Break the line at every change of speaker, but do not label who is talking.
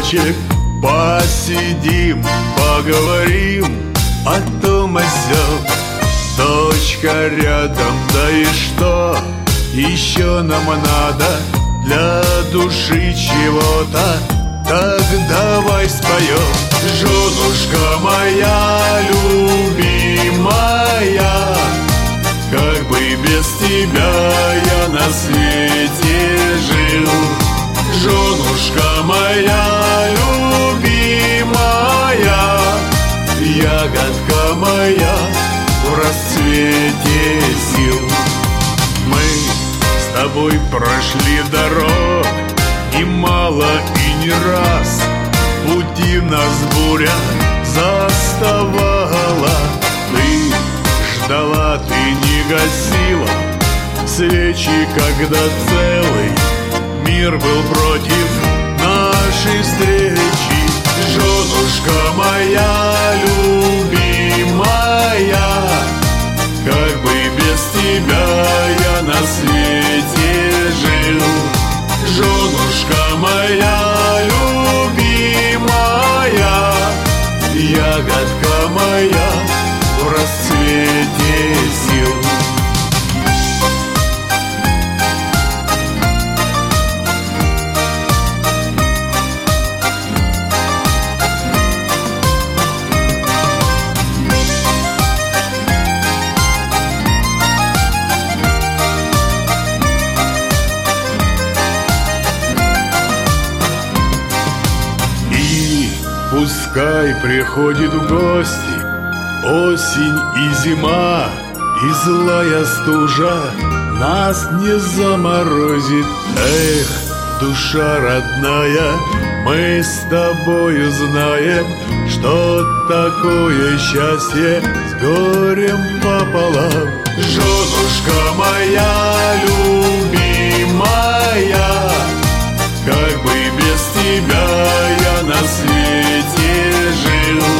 кружочек, посидим, поговорим о том о сём. Точка рядом, да и что еще нам надо для души чего-то? Так давай споем. Женушка моя любимая, как бы без тебя я на свете жил. Женушка моя любимая, ягодка моя в расцвете сил. Мы с тобой прошли дорог немало и не раз. Пути нас буря заставала. Ты ждала, ты не гасила свечи, когда целый мир был против нашей встречи. Женушка моя любимая, как бы без тебя я на свете жил. Женушка моя любимая, ягодка моя в расцвете сил. Пускай приходит в гости осень и зима, и злая стужа нас не заморозит. Эх, душа родная, мы с тобою знаем, что такое счастье с горем пополам. Женушка моя любимая, как бы без тебя я на свете жил.